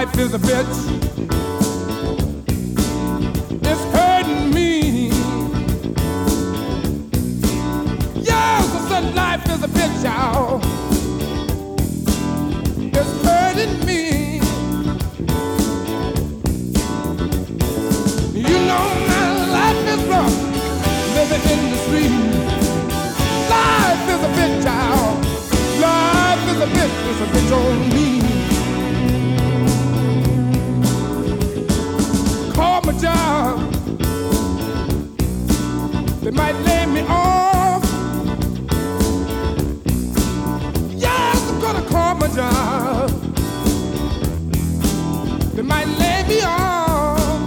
life is a bitch. It's hurting me. Yes, I said life is a bitch, y'all. It's hurting me. You know my life is rough, living in the street. Life is a bitch, y'all. Life is a bitch, it's a bitch on me. Call my job, they might lay me off. Yes, I'm gonna call my job, they might lay me off.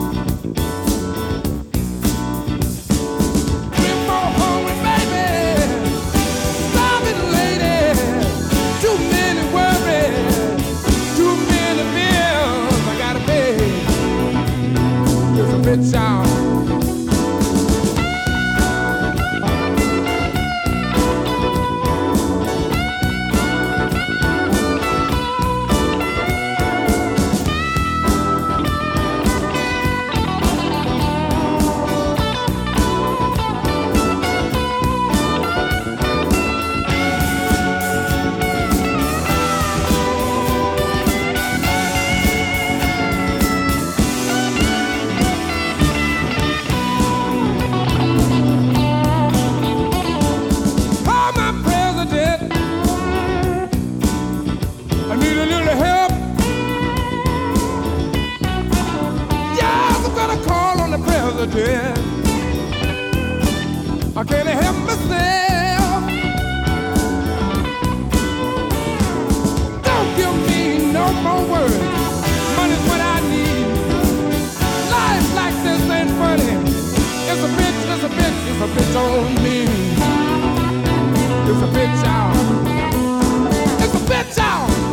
Three more hungry baby, starving lady, too many worries, too many bills I gotta pay. It's a bitch out. I can't help myself. Don't give me no more words. Money's what I need. Life like this ain't funny. It's a bitch, it's a bitch, it's a bitch on me. It's a bitch out. It's a bitch out.